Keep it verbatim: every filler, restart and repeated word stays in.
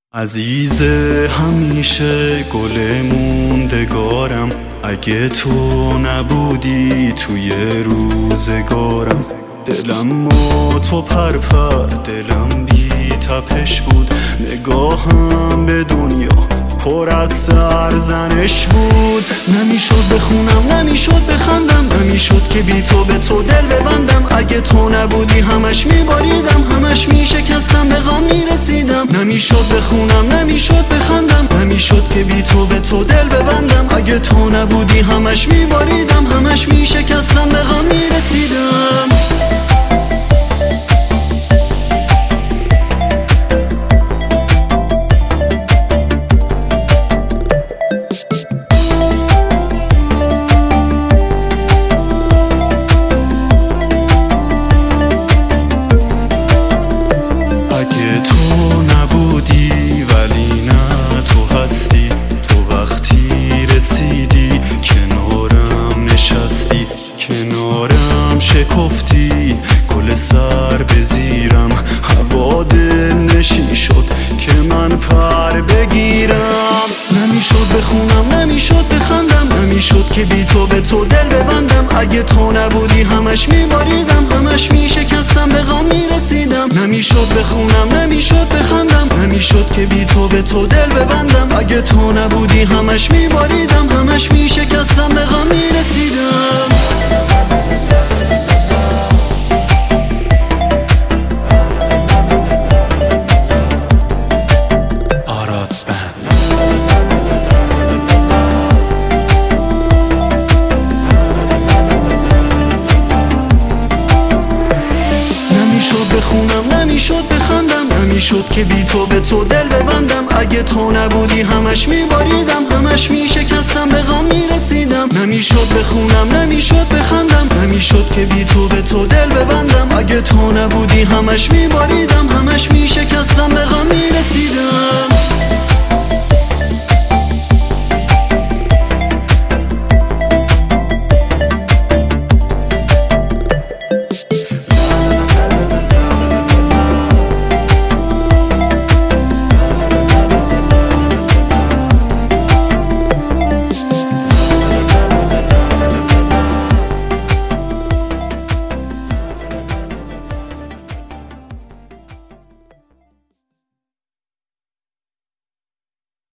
عزیز همیشه گل موندگارم، اگه تو نبودی توی روزگارم. دلم ما تو پرپر، دلم بی تپش بود، نگاهم به دنیا پر از سرزنش بود. نمیشد بخونم، نمیشد بخندم، نمیشد که بی تو به تو دل ببندم. اگه تو نبودی همش میباریدم، همش میشکستم، به غم میرسیدم. نمیشد بخونم، نمیشد بخندم، نمیشد که بی تو به تو دل ببندم. اگه تو نبودی همش میباریدم، همش میشکستم، به غم میرسیدم. شکفتی کل سر بزیرم، هوا دل نشین شد که من پر بگیرم. نمیشد بخونم، نمیشد بخندم، نمیشد که بی تو به تو دل ببندم. اگه تو نبودی همش میباریدم، همش میشکستم، به غم میرسیدم. نمیشد بخونم، نمیشد بخندم، نمیشد که بی تو به تو دل ببندم. اگه تو نبودی همش میباریدم، همش میشکستم، به غم میرسیدم. نمیشد بخونم، نمیشد بخندم، نمیشد که بی تو به تو دل ببندم. اگه تو نبودی همش میباریدم، همش میشکستم، به غم میرسیدم. نمیشد بخونم، نمیشد بخندم، نمیشد که بی تو به تو دل ببندم. اگه تو نبودی همش میباریدم، همش میشکستم، به غم میرسیدم.